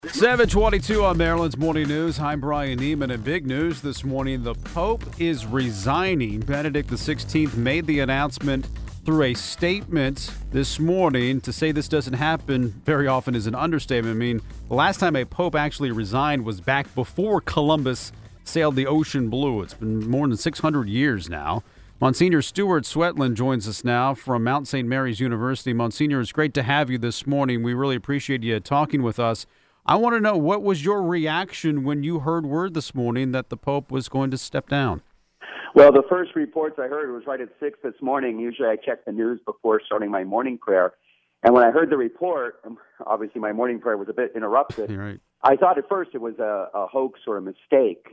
7:22 on Maryland's Morning News. I'm Brian Neiman, and big news this morning. The Pope is resigning. Benedict XVI made the announcement through a statement this morning. To say this doesn't happen very often is an understatement. I mean, the last time a Pope actually resigned was back before Columbus sailed the ocean blue. It's been more than 600 years now. Monsignor Stuart Swetland joins us now from Mount St. Mary's University. Monsignor, it's great to have you this morning. We really appreciate you talking with us. I want to know, what was your reaction when you heard word this morning that the Pope was going to step down? Well, the first reports I heard was right at 6 this morning. Usually I check the news before starting my morning prayer. And when I heard the report, obviously my morning prayer was a bit interrupted. Right. I thought at first it was a hoax or a mistake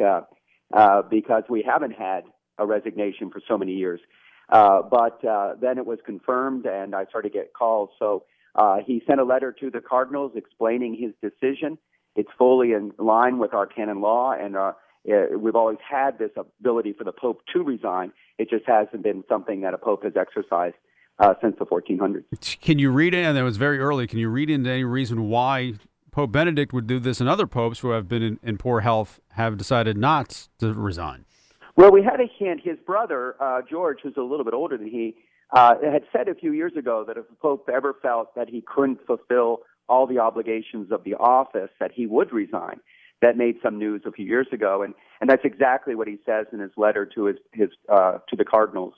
because we haven't had a resignation for so many years. But then it was confirmed, and I started to get calls. So he sent a letter to the cardinals explaining his decision. It's fully in line with our canon law, and we've always had this ability for the Pope to resign. It just hasn't been something that a Pope has exercised since the 1400s. Can you read it? And it was very early. Can you read into any reason why Pope Benedict would do this and other popes who have been in poor health have decided not to resign? Well, we had a hint. His brother, George, who's a little bit older than he, had said a few years ago that if the Pope ever felt that he couldn't fulfill all the obligations of the office, that he would resign. That made some news a few years ago, and that's exactly what he says in his letter to his to the cardinals.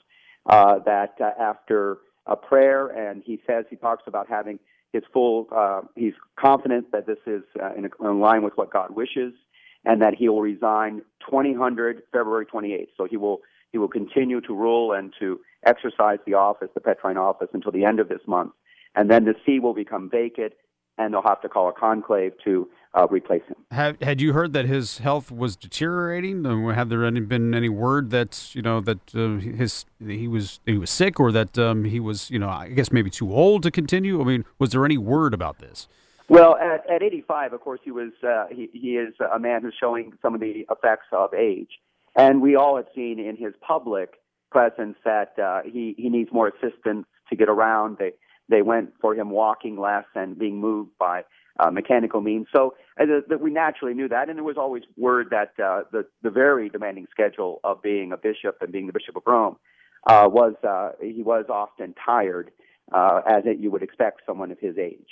That after a prayer, and he talks about having his full. He's confident that this is in line with what God wishes, and that he will resign 2000 February 28th. So he will continue to rule and to exercise the office, the Petrine office, until the end of this month. And then the see will become vacant, and they'll have to call a conclave to replace him. Had you heard that his health was deteriorating? Have there been any word that he was sick, or that he was I guess maybe too old to continue? I mean, was there any word about this? Well, at 85, of course, he is a man who's showing some of the effects of age, and we all have seen in his public presence that he needs more assistance to get around. They went for him walking less and being moved by mechanical means. So we naturally knew that, and there was always word that the very demanding schedule of being a bishop and being the Bishop of Rome he was often tired, as you would expect someone of his age.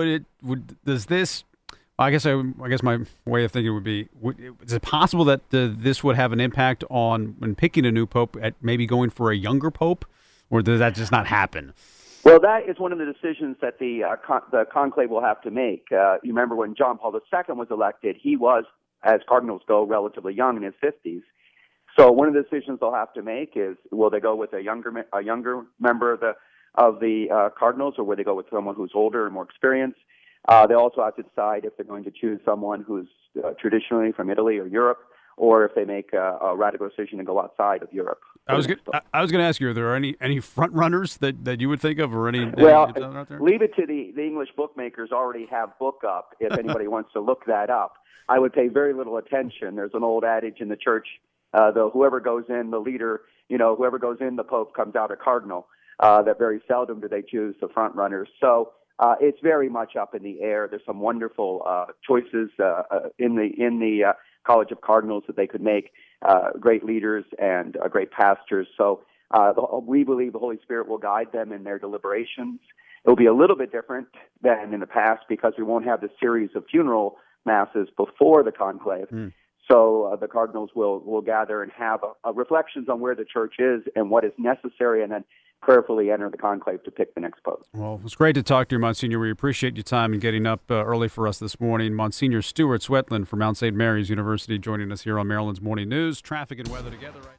I guess my way of thinking would be: is it possible that this would have an impact on when picking a new pope, at maybe going for a younger pope, or does that just not happen? Well, that is one of the decisions that the conclave will have to make. You remember when John Paul II was elected, he was, as cardinals go, relatively young, in his 50s. So one of the decisions they'll have to make is: will they go with a younger member of the cardinals, or will they go with someone who's older and more experienced? They also have to decide if they're going to choose someone who's traditionally from Italy or Europe, or if they make a radical decision to go outside of Europe. I was going to ask you: are there any front runners that you would think of, or any? Well, out there? Leave it to the English bookmakers. Already have Book Up. If anybody wants to look that up, I would pay very little attention. There's an old adage in the church: whoever goes in, the leader. Whoever goes in, the Pope comes out a cardinal. That very seldom do they choose the front runners. So it's very much up in the air. There's some wonderful choices in the College of Cardinals that they could make, great leaders and great pastors. So we believe the Holy Spirit will guide them in their deliberations. It will be a little bit different than in the past because we won't have the series of funeral masses before the conclave. So the cardinals will gather and have reflections on where the church is and what is necessary, and then prayerfully enter the conclave to pick the next pope. Well, it's great to talk to you, Monsignor. We appreciate your time and getting up early for us this morning. Monsignor Stuart Swetland from Mount St. Mary's University joining us here on Maryland's Morning News. Traffic and weather together right